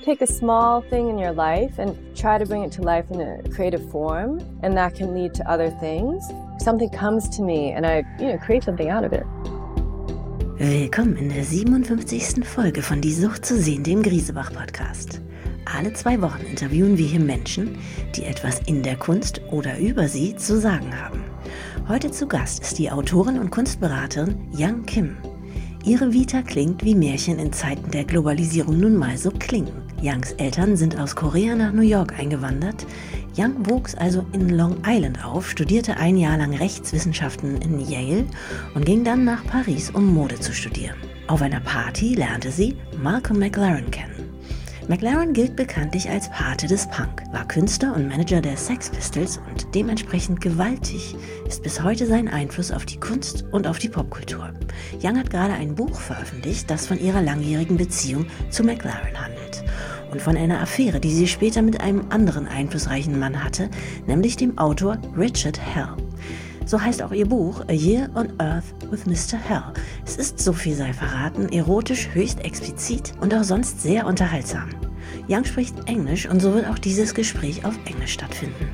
take a small thing in your life and try to bring it to life in a creative form, and that can lead to other things. Something comes to me and I, create something out of it. Willkommen in der 57. Folge von Die Sucht zu sehen, dem Griesebach-Podcast. Alle 2 Wochen interviewen wir hier Menschen, die etwas in der Kunst oder über sie zu sagen haben. Heute zu Gast ist die Autorin und Kunstberaterin Yang Kim. Ihre Vita klingt, wie Märchen in Zeiten der Globalisierung nun mal so klingen. Yangs Eltern sind aus Korea nach New York eingewandert. Yang wuchs also in Long Island auf, studierte 1 Jahr lang Rechtswissenschaften in Yale und ging dann nach Paris, um Mode zu studieren. Auf einer Party lernte sie Malcolm McLaren kennen. McLaren gilt bekanntlich als Pate des Punk, war Künstler und Manager der Sex Pistols und dementsprechend gewaltig ist bis heute sein Einfluss auf die Kunst und auf die Popkultur. Yang hat gerade ein Buch veröffentlicht, das von ihrer langjährigen Beziehung zu McLaren handelt und von einer Affäre, die sie später mit einem anderen einflussreichen Mann hatte, nämlich dem Autor Richard Hell. So heißt auch ihr Buch A Year on Earth with Mr. Hell. Es ist, so viel sei verraten, erotisch höchst explizit und auch sonst sehr unterhaltsam. Yang spricht Englisch und so wird auch dieses Gespräch auf Englisch stattfinden.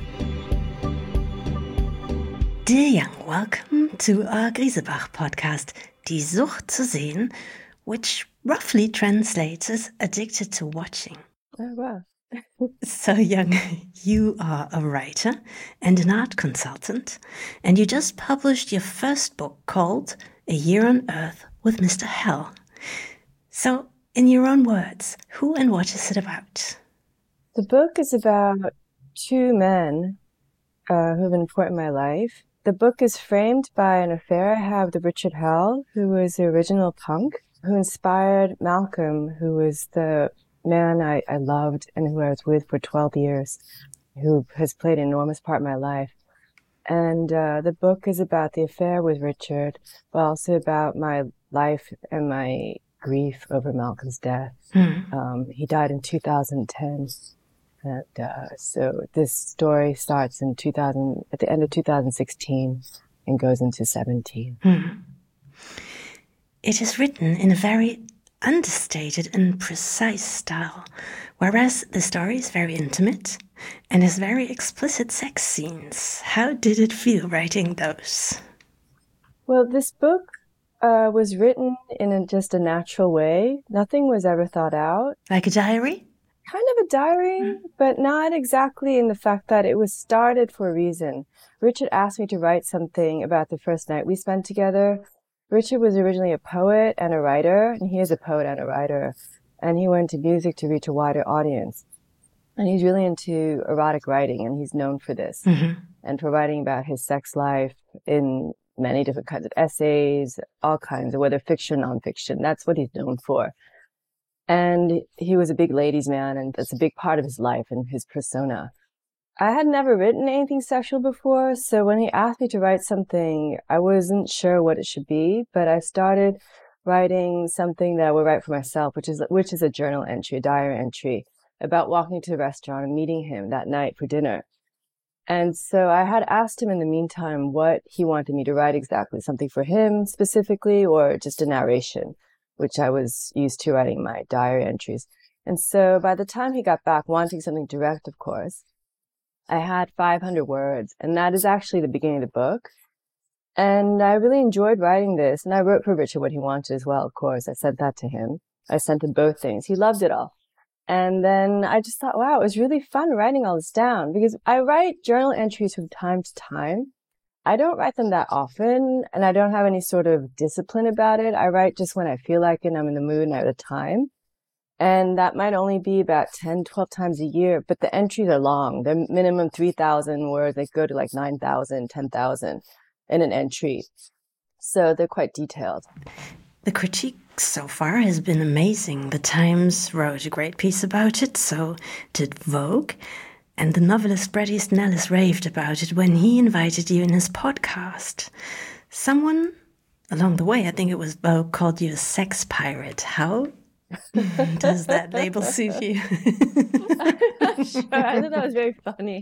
Dear Yang, welcome to our Griesebach podcast, Die Sucht zu sehen, which roughly translates as addicted to watching. Oh, wow. So Yang, you are a writer and an art consultant, and you just published your first book called A Year on Earth with Mr. Hell. So, in your own words, who and what is it about? The book is about 2 men who have been important in my life. The book is framed by an affair I have with Richard Hell, who was the original punk, who inspired Malcolm, who was the man I loved and who I was with for 12 years, who has played an enormous part in my life. And the book is about the affair with Richard, but also about my life and my grief over Malcolm's death. He died in 2010. And so this story starts at the end of 2016 and goes into 17. It is written in a very understated and precise style, whereas the story is very intimate and has very explicit sex scenes. How did it feel writing those? Well, this book was written in just a natural way. Nothing was ever thought out. Like a diary? Kind of a diary, but not exactly in the fact that it was started for a reason. Richard asked me to write something about the first night we spent together. Richard was originally a poet and a writer, and he is a poet and a writer, and he went into music to reach a wider audience. And he's really into erotic writing, and he's known for this, and for writing about his sex life in many different kinds of essays, all kinds of, whether fiction, nonfiction. That's what he's known for. And he was a big ladies' man, and that's a big part of his life and his persona. I had never written anything sexual before, so when he asked me to write something, I wasn't sure what it should be, but I started writing something that I would write for myself, which is a journal entry, a diary entry, about walking to the restaurant and meeting him that night for dinner. And so I had asked him in the meantime what he wanted me to write exactly, something for him specifically, or just a narration, which I was used to writing my diary entries. And so by the time he got back, wanting something direct, of course, I had 500 words, and that is actually the beginning of the book. And I really enjoyed writing this, and I wrote for Richard what he wanted as well, of course. I sent that to him. I sent him both things. He loved it all. And then I just thought, wow, it was really fun writing all this down, because I write journal entries from time to time. I don't write them that often, and I don't have any sort of discipline about it. I write just when I feel like it and I'm in the mood and I have the time. And that might only be about 10, 12 times a year, but the entries are long. They're minimum 3,000 words. They go to like 9,000, 10,000 in an entry. So they're quite detailed. The critique so far has been amazing. The Times wrote a great piece about it, so did Vogue. And the novelist Bret Easton Ellis raved about it when he invited you in his podcast. Someone along the way, I think it was Vogue, called you a sex pirate. How does that label suit you? I'm not sure. I thought that was very funny.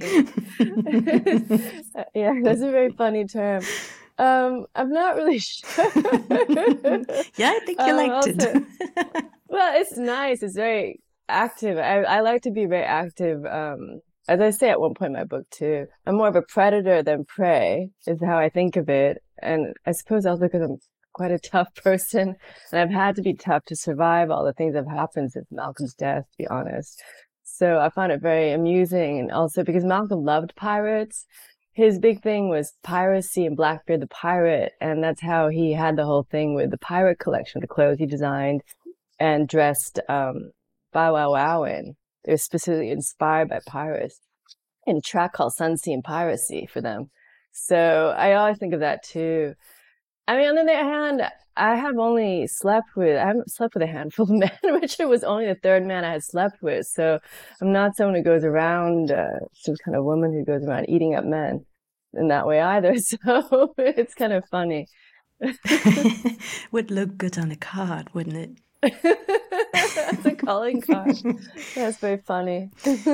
Yeah, that's a very funny term. I'm not really sure. Yeah, I think you liked also, it. Well, it's nice. It's very, active. I like to be very active. As I say at one point in my book too, I'm more of a predator than prey is how I think of it. And I suppose also because I'm quite a tough person and I've had to be tough to survive all the things that have happened since Malcolm's death, to be honest. So I found it very amusing. And also because Malcolm loved pirates, his big thing was piracy and Blackbeard the pirate. And that's how he had the whole thing with the pirate collection, the clothes he designed and dressed Bow Wow Wow in. They were specifically inspired by pirates in a track called Sunsea and Piracy for them. So I always think of that too. I mean, on the other hand, I haven't slept with a handful of men. Richard was only the third man I had slept with. So I'm not someone who goes around, some kind of woman who goes around eating up men in that way either. So it's kind of funny. Would look good on a card, wouldn't it? That's a calling card. That's very funny.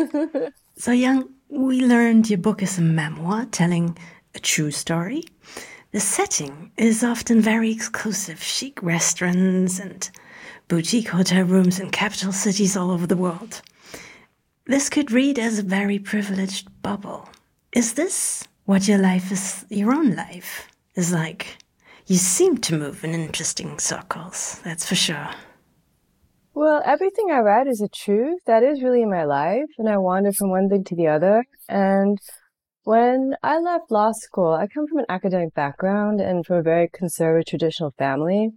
So, Young, we learned your book is a memoir telling a true story. The setting is often very exclusive, chic restaurants and boutique hotel rooms in capital cities all over the world. This could read as a very privileged bubble. Is this what your own life is like? You seem to move in interesting circles, that's for sure. Well, everything I write is a truth. That is really my life, and I wander from one thing to the other. And when I left law school, I come from an academic background and from a very conservative traditional family.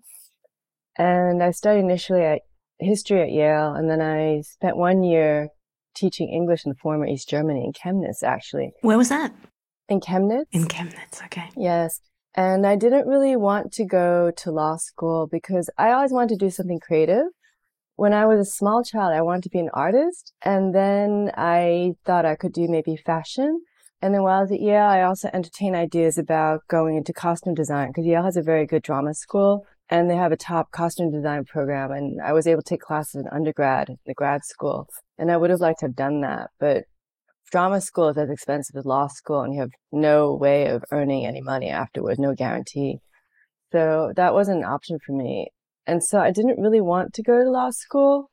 And I studied initially history at Yale, and then I spent 1 year teaching English in the former East Germany, in Chemnitz, actually. Where was that? In Chemnitz. In Chemnitz, okay. Yes. And I didn't really want to go to law school because I always wanted to do something creative. When I was a small child, I wanted to be an artist. And then I thought I could do maybe fashion. And then while I was at Yale, I also entertained ideas about going into costume design because Yale has a very good drama school and they have a top costume design program. And I was able to take classes in undergrad, in the grad school. And I would have liked to have done that. But drama school is as expensive as law school and you have no way of earning any money afterwards, no guarantee. So that wasn't an option for me. And so I didn't really want to go to law school.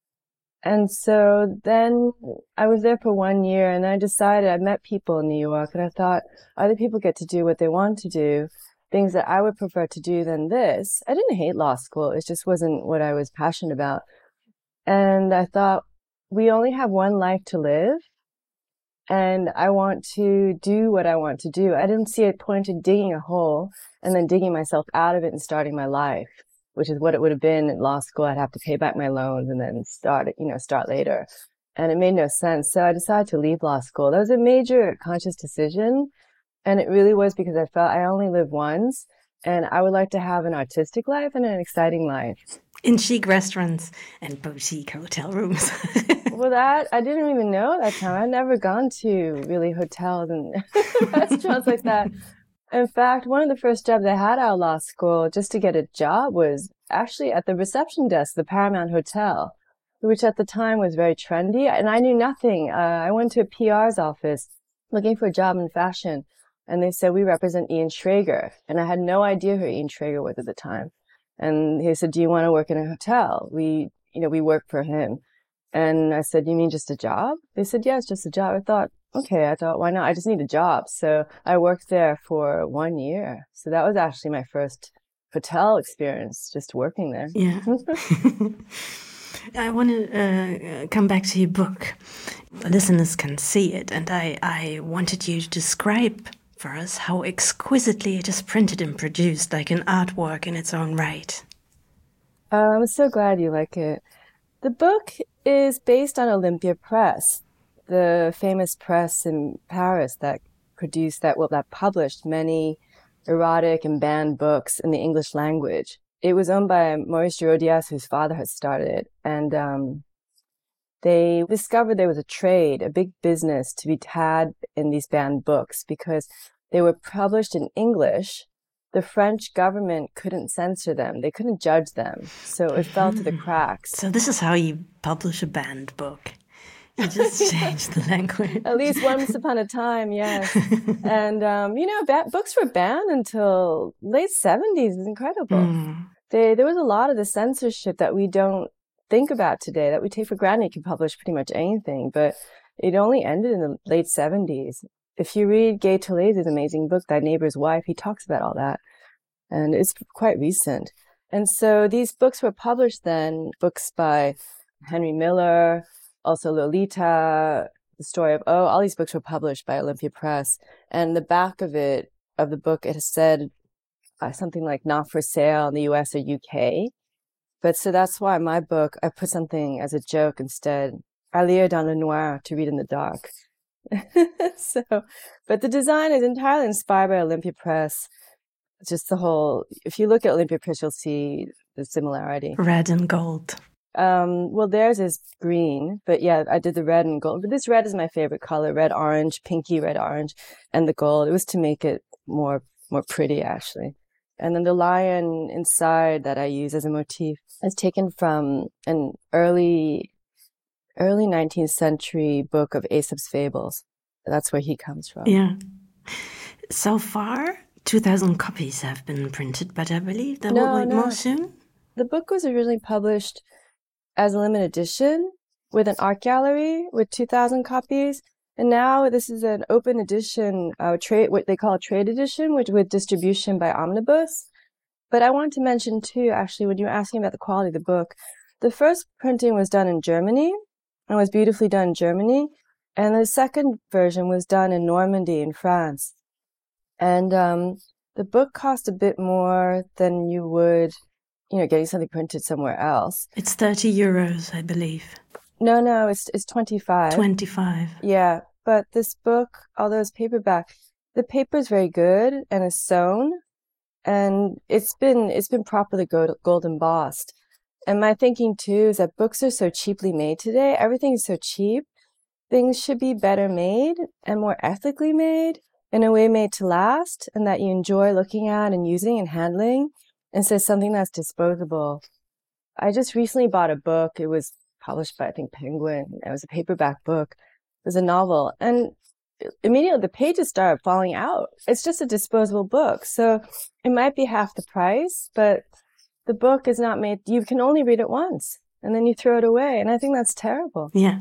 And so then I was there for 1 year and I decided I met people in New York and I thought other people get to do what they want to do, things that I would prefer to do than this. I didn't hate law school. It just wasn't what I was passionate about. And I thought we only have one life to live and I want to do what I want to do. I didn't see a point in digging a hole and then digging myself out of it and starting my life, which is what it would have been in law school. I'd have to pay back my loans and then start later. And it made no sense. So I decided to leave law school. That was a major conscious decision. And it really was because I felt I only live once and I would like to have an artistic life and an exciting life. In chic restaurants and boutique hotel rooms. Well, that I didn't even know that time. I'd never gone to really hotels and restaurants like that. In fact, one of the first jobs I had out of law school just to get a job was actually at the reception desk, the Paramount Hotel, which at the time was very trendy. And I knew nothing. I went to a PR's office looking for a job in fashion. And they said, we represent Ian Schrager. And I had no idea who Ian Schrager was at the time. And he said, do you want to work in a hotel? We work for him. And I said, you mean just a job? They said, yeah, it's just a job. I thought, why not? I just need a job. So I worked there for 1 year. So that was actually my first hotel experience, just working there. Yeah. I want to come back to your book. The listeners can see it. And I wanted you to describe for us how exquisitely it is printed and produced, like an artwork in its own right. I'm so glad you like it. The book is based on Olympia Press, the famous press in Paris that published many erotic and banned books in the English language. It was owned by Maurice Girodias, whose father had started it. And they discovered there was a trade, a big business to be had in these banned books because they were published in English. The French government couldn't censor them. They couldn't judge them. So it fell through the cracks. So this is how you publish a banned book. You just change the language. At least once upon a time, yes. And, books were banned until late 70s. It's incredible. There was a lot of the censorship that we don't think about today, that we take for granted. You can publish pretty much anything, but it only ended in the late 70s. If you read Gay Tille's amazing book, Thy Neighbor's Wife, he talks about all that. And it's quite recent. And so these books were published then, books by Henry Miller, also Lolita, The Story of O, all these books were published by Olympia Press. And the back of the book, it has said something like not for sale in the US or UK. But so that's why my book, I put something as a joke instead, à lire dans le noir, to read in the dark. But the design is entirely inspired by Olympia Press. Just the whole, if you look at Olympia Press, you'll see the similarity. Red and gold. Well, theirs is green, but yeah, I did the red and gold. But this red is my favorite color, red, orange, pinky red, orange, and the gold. It was to make it more pretty, actually. And then the lion inside that I use as a motif is taken from an early 19th century book of Aesop's Fables. That's where he comes from. Yeah. So far, 2,000 copies have been printed, but I believe there will be more soon. The book was originally published as a limited edition with an art gallery with 2,000 copies. And now this is an open edition, what they call a trade edition, with distribution by Omnibus. But I want to mention too, actually, when you were asking about the quality of the book, the first printing was done in Germany and was beautifully done in Germany. And the second version was done in Normandy in France. And the book cost a bit more than you would, getting something printed somewhere else. It's 30 euros, I believe. No, it's 25. 25. Yeah, but this book, although it's paperback, the paper is very good and is sewn, and it's been properly gold embossed. And my thinking too is that books are so cheaply made today. Everything is so cheap. Things should be better made and more ethically made, in a way made to last, and that you enjoy looking at and using and handling, instead of something that's disposable. I just recently bought a book. It was published by, I think, Penguin. It was a paperback book. It was a novel. And immediately the pages started falling out. It's just a disposable book. So it might be half the price, but the book is not made, you can only read it once and then you throw it away. And I think that's terrible. Yeah.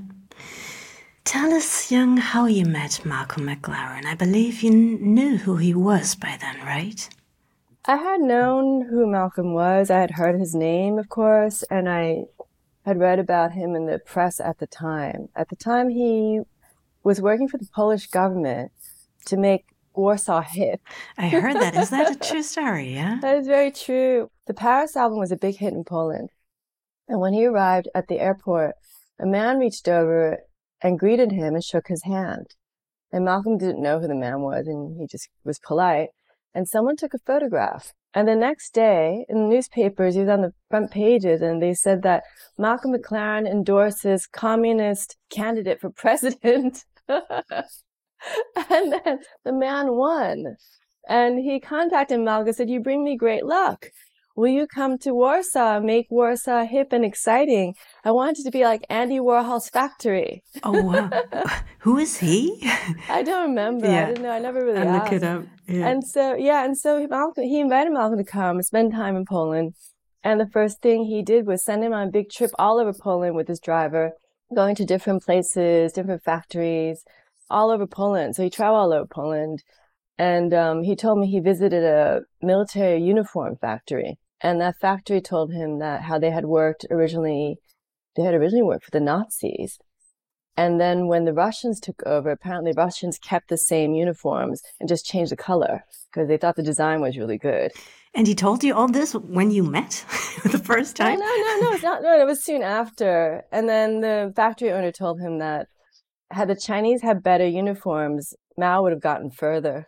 Tell us, Young, how you met Malcolm McLaren. I believe you knew who he was by then, right? I had known who Malcolm was. I had heard his name, of course, and I had read about him in the press at the time. At the time, he was working for the Polish government to make Warsaw hip. I heard that. Is that a true story, yeah? That is very true. The Paris album was a big hit in Poland. And when he arrived at the airport, a man reached over and greeted him and shook his hand. And Malcolm didn't know who the man was, and he just was polite. And someone took a photograph. And the next day, in the newspapers, he was on the front pages, and they said that Malcolm McLaren endorses communist candidate for president. And then the man won. And he contacted Malcolm and said, "You bring me great luck. Will you come to Warsaw, make Warsaw hip and exciting? I want it to be like Andy Warhol's factory." Oh, wow. Who is he? I don't remember. Yeah. I didn't know. I never really asked. Look it up. Yeah. And so he invited Malcolm to come, spend time in Poland. And the first thing he did was send him on a big trip all over Poland with his driver, going to different places, different factories, all over Poland. So he traveled all over Poland. And he told me he visited a military uniform factory. And that factory told him that how they had originally worked for the Nazis. And then when the Russians took over, apparently Russians kept the same uniforms and just changed the color because they thought the design was really good. And he told you all this when you met the first time? No, it's not. No, it was soon after. And then the factory owner told him that had the Chinese had better uniforms, Mao would have gotten further.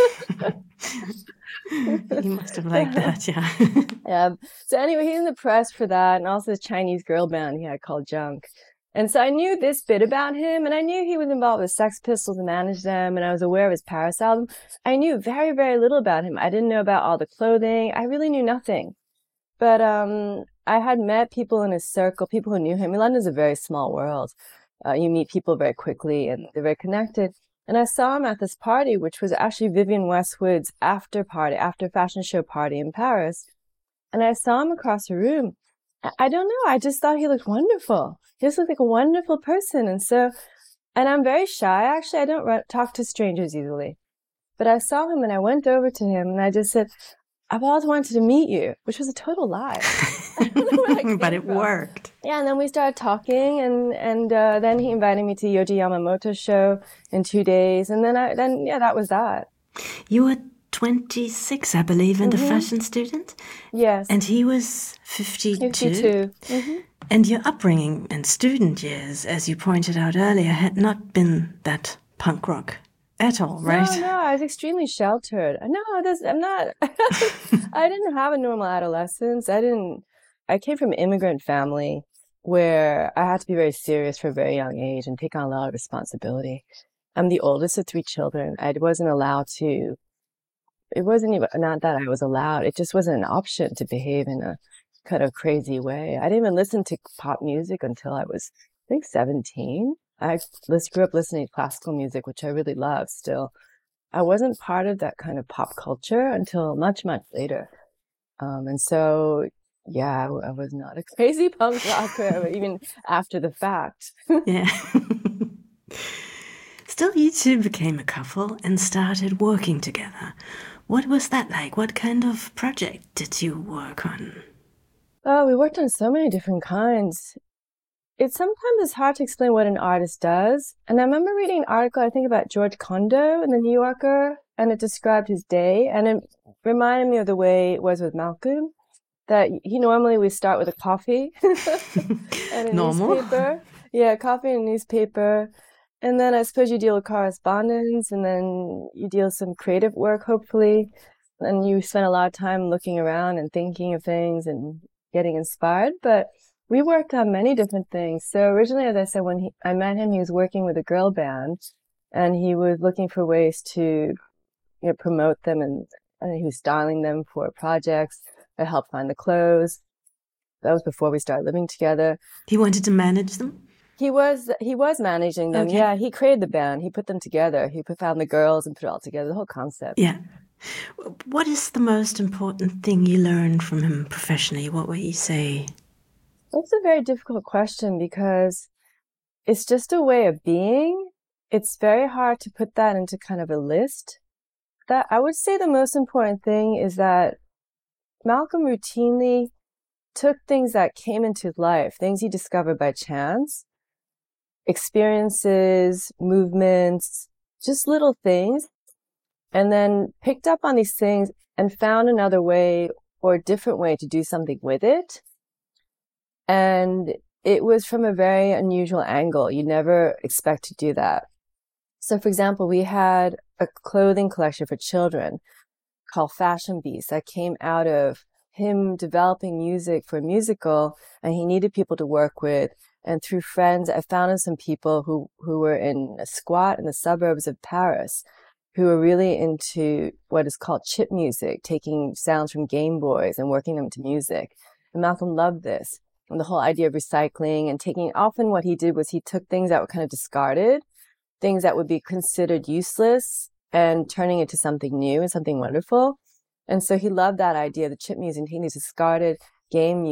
He must have liked that, yeah. Yeah. So anyway, he's in the press for that, and also this Chinese girl band he had called Junk. And so I knew this bit about him, and I knew he was involved with Sex Pistols and managed them, and I was aware of his Paris album. I knew very, very little about him. I didn't know about all the clothing. I really knew nothing. But I had met people in his circle, people who knew him. London's a very small world. You meet people very quickly, and they're very connected. And I saw him at this party, which was actually Vivienne Westwood's after fashion show party in Paris. And I saw him across the room. I don't know. I just thought he looked wonderful. He just looked like a wonderful person. And I'm very shy. Actually, I don't talk to strangers easily. But I saw him and I went over to him and I just said, I've always wanted to meet you, which was a total lie. But it worked. Yeah, and then we started talking, and then he invited me to Yohji Yamamoto's show in 2 days, and then that was that. You were 26, I believe, and a fashion student? Yes. And he was 52? 52. Mm-hmm. And your upbringing and student years, as you pointed out earlier, had not been that punk rock at all, right? No, I was extremely sheltered. No, I'm not. I didn't have a normal adolescence. I came from an immigrant family where I had to be very serious for a very young age and take on a lot of responsibility. I'm the oldest of 3 children. It wasn't even not that I was allowed. It just wasn't an option to behave in a kind of crazy way. I didn't even listen to pop music until I was, I think, 17. I grew up listening to classical music, which I really love still. I wasn't part of that kind of pop culture until much, much later. And so, yeah, I was not a crazy punk rocker, even after the fact. Yeah. Still, you two became a couple and started working together. What was that like? What kind of project did you work on? Oh, we worked on so many different kinds. Sometimes it's hard to explain what an artist does. And I remember reading an article, I think, about George Condo in the New Yorker, and it described his day. And it reminded me of the way it was with Malcolm, that he normally would start with a coffee and a newspaper. Yeah, coffee and a newspaper. And then I suppose you deal with correspondence, and then you deal with some creative work, hopefully. And you spend a lot of time looking around and thinking of things and getting inspired. But we worked on many different things. So originally, as I said, when I met him, he was working with a girl band, and he was looking for ways to promote them, and he was styling them for projects. I helped find the clothes. That was before we started living together. He wanted to manage them? He was managing them. Okay. Yeah, he created the band. He put them together. He found the girls and put it all together, the whole concept. Yeah. What is the most important thing you learned from him professionally? What would you say? That's a very difficult question because it's just a way of being. It's very hard to put that into kind of a list. That I would say the most important thing is that Malcolm routinely took things that came into his life, things he discovered by chance, experiences, movements, just little things, and then picked up on these things and found another way or a different way to do something with it. And it was from a very unusual angle. You never expect to do that. So, for example, we had a clothing collection for children called Fashion Beast that came out of him developing music for a musical, and he needed people to work with. And through friends, I found some people who were in a squat in the suburbs of Paris, who were really into what is called chip music, taking sounds from Game Boys and working them to music. And Malcolm loved this. And the whole idea of recycling and taking, often what he did was he took things that were kind of discarded, things that would be considered useless, and turning it to something new and something wonderful. And so he loved that idea, the chip music, taking these discarded taking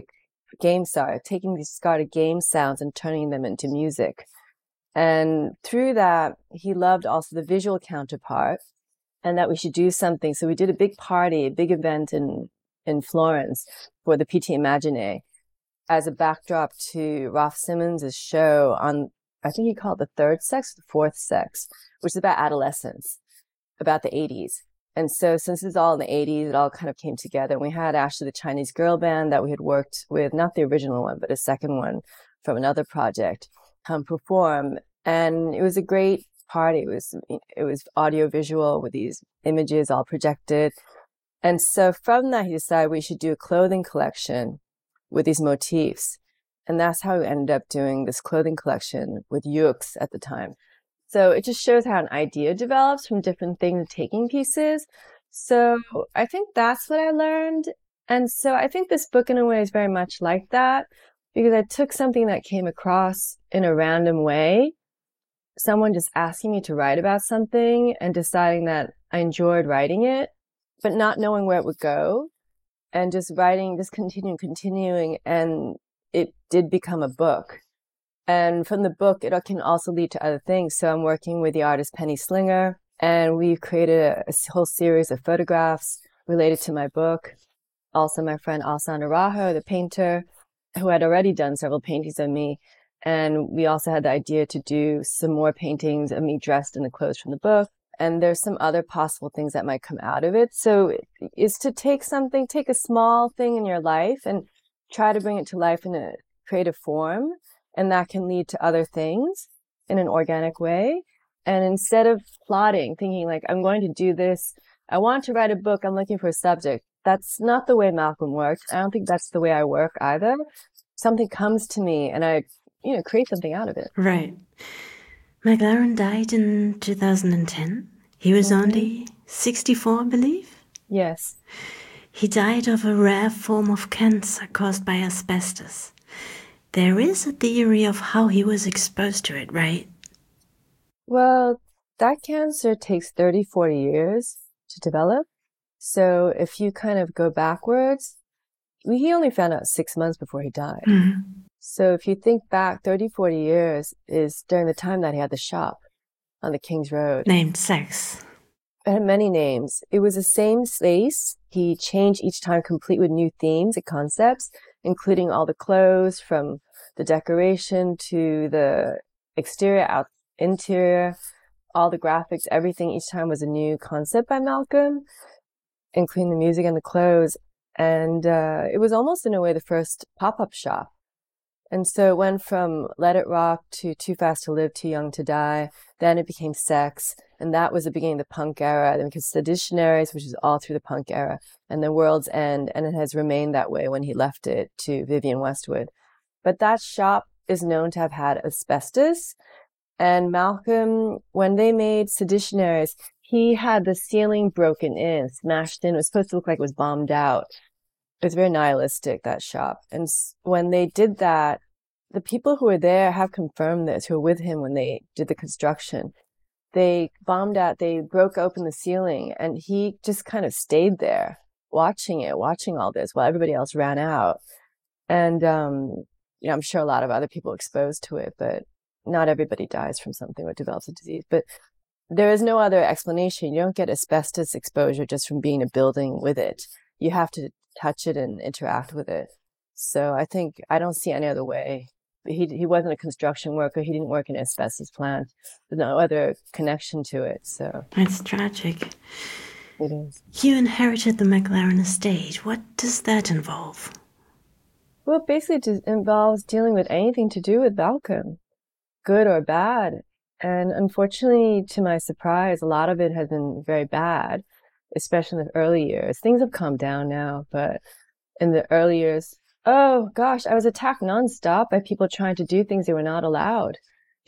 these discarded game sounds and turning them into music. And through that, he loved also the visual counterpart and that we should do something. So we did a big party, a big event in Florence for the Pitti Immagine as a backdrop to Ralph Simmons' show on, I think he called it The Third Sex, The Fourth Sex, which is about adolescence, about the 80s. And so since it's all in the 80s, it all kind of came together. And we had actually the Chinese girl band that we had worked with, not the original one, but a second one from another project, come perform. And it was a great party. It was audio visual with these images all projected. And so from that, he decided we should do a clothing collection with these motifs. And that's how we ended up doing this clothing collection with Yux at the time. So it just shows how an idea develops from different things, taking pieces. So I think that's what I learned. And so I think this book in a way is very much like that, because I took something that came across in a random way, someone just asking me to write about something and deciding that I enjoyed writing it, but not knowing where it would go. and just writing, just continuing. And it did become a book. And from the book, it can also lead to other things. So I'm working with the artist Penny Slinger, and we've created a whole series of photographs related to my book. Also, my friend Alsan Araujo, the painter, who had already done several paintings of me. And we also had the idea to do some more paintings of me dressed in the clothes from the book. And there's some other possible things that might come out of it. So it's to take a small thing in your life and try to bring it to life in a creative form. And that can lead to other things in an organic way. And instead of plotting, thinking like, I'm going to do this, I want to write a book, I'm looking for a subject. That's not the way Malcolm works. I don't think that's the way I work either. Something comes to me and I, create something out of it. Right. McLaren died in 2010. He was only 64, I believe? Yes. He died of a rare form of cancer caused by asbestos. There is a theory of how he was exposed to it, right? Well, that cancer takes 30, 40 years to develop. So if you kind of go backwards, he only found out 6 months before he died. Mm-hmm. So if you think back 30, 40 years is during the time that he had the shop on the King's Road. Named Sex. It had many names. It was the same space. He changed each time complete with new themes and concepts, including all the clothes from the decoration to the exterior, interior, all the graphics, everything each time was a new concept by Malcolm, including the music and the clothes. And it was almost in a way the first pop-up shop. And so it went from Let It Rock to Too Fast to Live, Too Young to Die. Then it became Sex. And that was the beginning of the punk era. Then because Seditionaries, which is all through the punk era, and then World's End. And it has remained that way when he left it to Vivienne Westwood. But that shop is known to have had asbestos. And Malcolm, when they made Seditionaries, he had the ceiling broken in, smashed in. It was supposed to look like it was bombed out. It was very nihilistic, that shop. And when they did that, the people who were there have confirmed this, who were with him when they did the construction. They bombed out, they broke open the ceiling, and he just kind of stayed there, watching all this while everybody else ran out. And, I'm sure a lot of other people exposed to it, but not everybody dies from something or develops a disease. But there is no other explanation. You don't get asbestos exposure just from being in a building with it. You have to touch it and interact with it. So I don't see any other way. He wasn't a construction worker. He didn't work in an asbestos plant. There's no other connection to it. So it's tragic. It is. You inherited the McLaren estate. What does that involve? Well, basically it involves dealing with anything to do with Malcolm, good or bad. And unfortunately, to my surprise, a lot of it has been very bad, especially in the early years. Things have calmed down now, but in the early years, oh gosh, I was attacked nonstop by people trying to do things they were not allowed.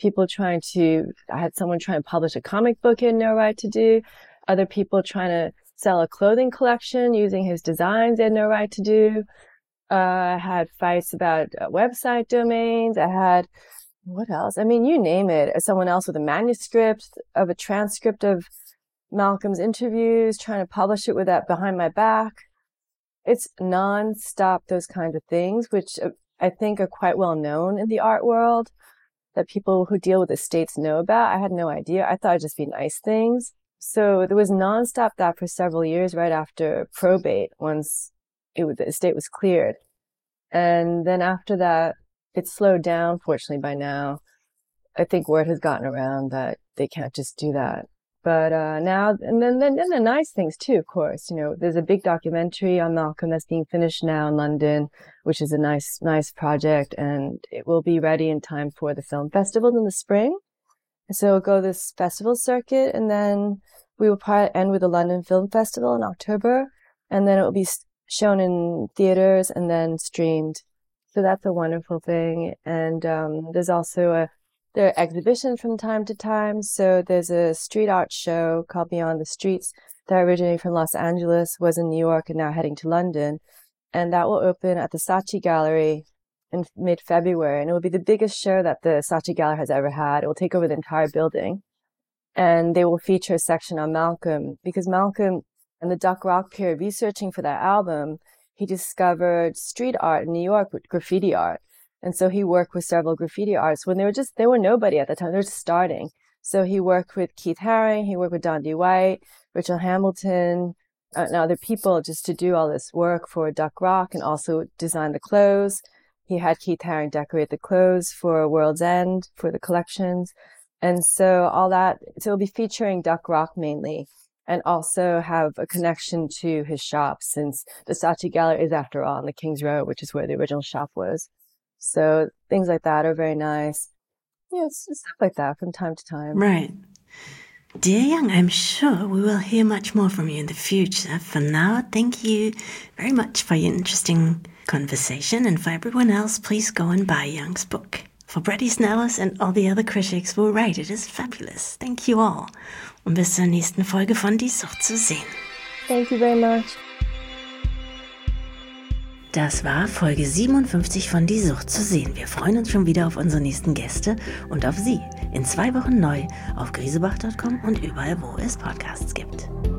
I had someone try and publish a comic book he had no right to do. Other people trying to sell a clothing collection using his designs they had no right to do. I had fights about website domains. I had, what else? I mean, you name it. Someone else with a manuscript of a transcript of Malcolm's interviews, trying to publish it with that behind my back. It's nonstop, those kinds of things, which I think are quite well known in the art world, that people who deal with estates know about. I had no idea. I thought it'd just be nice things. So there was nonstop that for several years right after probate, once the estate was cleared. And then after that, it slowed down, fortunately, by now. I think word has gotten around that they can't just do that. But now, and then the nice things too, of course. There's a big documentary on Malcolm that's being finished now in London, which is a nice project, and it will be ready in time for the film festival in the spring. So we'll go this festival circuit, and then we will probably end with the London Film Festival in October, and then it will be shown in theaters and then streamed. So that's a wonderful thing. And there's also there are exhibitions from time to time. So there's a street art show called Beyond the Streets that originated from Los Angeles, was in New York, and now heading to London. And that will open at the Saatchi Gallery in mid-February. And it will be the biggest show that the Saatchi Gallery has ever had. It will take over the entire building. And they will feature a section on Malcolm, because Malcolm, in the Duck Rock period, researching for that album, he discovered street art in New York with graffiti art. And so he worked with several graffiti artists when they were nobody at the time. They were just starting. So he worked with Keith Haring, he worked with Don D. White, Rachel Hamilton, and other people just to do all this work for Duck Rock and also design the clothes. He had Keith Haring decorate the clothes for World's End, for the collections. And so all that, so it'll be featuring Duck Rock mainly, and also have a connection to his shop, since the Saatchi Gallery is, after all, on the King's Road, which is where the original shop was. So things like that are very nice. Yeah, it's stuff like that from time to time. Right. Dear Young, I'm sure we will hear much more from you in the future. For now, thank you very much for your interesting conversation. And for everyone else, please go and buy Young's book. For Bret Easton Ellis and all the other critics who write, it is fabulous. Thank you all. Und bis zur nächsten Folge von Die Sucht zu sehen. Thank you very much. Das war Folge 57 von Die Sucht zu sehen. Wir freuen uns schon wieder auf unsere nächsten Gäste und auf Sie. In 2 Wochen neu auf griesebach.com und überall, wo es Podcasts gibt.